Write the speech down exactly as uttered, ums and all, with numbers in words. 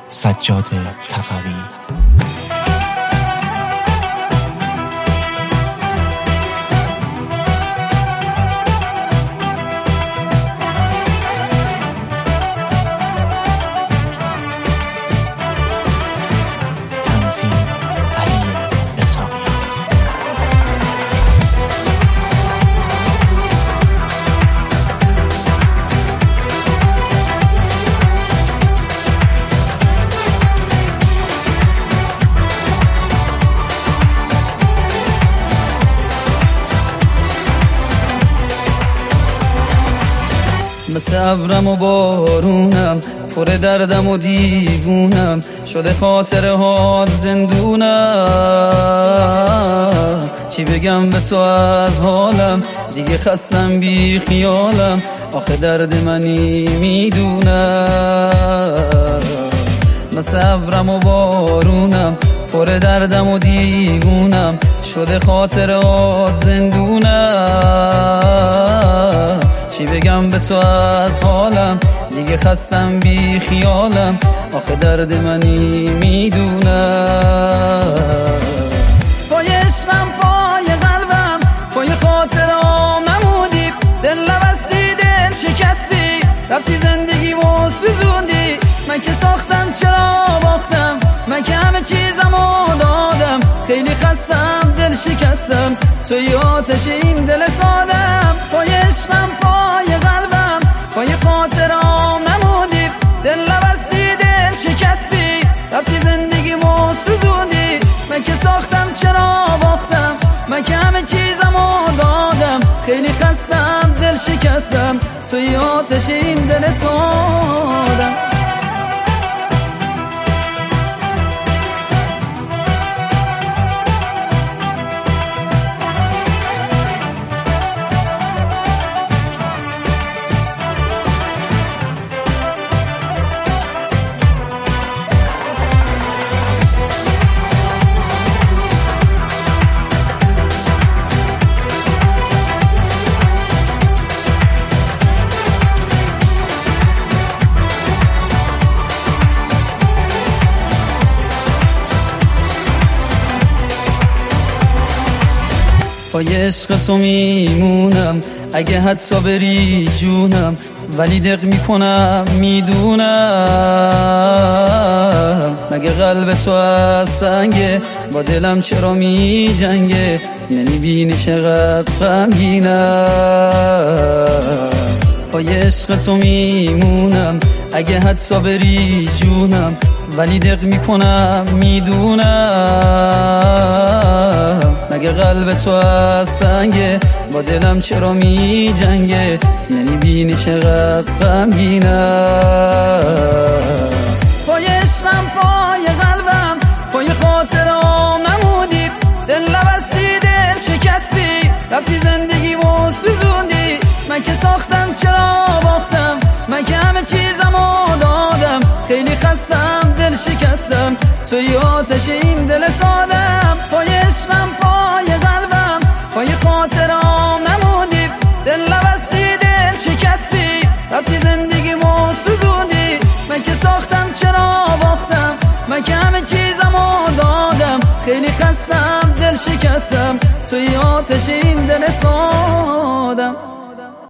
سجاد تقوی. تنظیم علی اسحاقیان. مثل ابرم و بارونم، پر دردم و دیوونم، شده خاطره هات زندونم. چی بگم به تو از حالم، دیگه خستم بی خیالم، آخه درد منی میدونم. مثل ابرم و بارونم، پر دردم و دیوونم، شده خاطره هات زندونم. چی بگم به تو از حالم، دیگه خستم بی خیالم، آخه درد منی میدونم. پای عشقم، پای قلبم، پای خاطرام نمودی، دل نبستی، دل شکستی، رفتی زندگیمو سوزوندی. من که ساختم چرا باختم، من که همه چیزمو دادم، خیلی خستم، دل شکستم، توی آتش این دل سادم. پای عشقم، پای قلبم، پای خاطرام نمودی، دل نبستی، دل شکستی، رفتی زندگیمو سوزوندی. من که ساختم چرا باختم، من که همه چیزمو دادم، خیلی خستم، دل شکستم، توی آتش این دل سادم. پای عشق تو میمونم، اگه حدسا بری جونم، ولی دق میکنم میدونم. مگه قلب تو از سنگه، با دلم چرا میجنگه، نمیبینی چقدر غمگینم. پای عشق تو میمونم، اگه حدسا بری جونم، ولی دق میکنم میدونم. مگه قلب تو از سنگه، با دلم چرا میجنگه، نمیبینی چقدر غمگینم. پای عشقم، پای قلبم، پای خاطرام نمودی، دل نبستی، دل شکستی، رفتی زندگیمو سوزوندی. من که ساختم چرا باختم، من که همه چیزمو دادم، خیلی خستم، دل شکستم، توی آتش این دل سادم. پای عشقم، پای قلبم، پای خاطرام نمودی، دل نبستی، دل شکستی، رفتی زندگیمو سوزوندی. من که ساختم چرا باختم، من که همه چیزمو دادم، خیلی خستم، دل شکستم، توی آتش این دل سادم.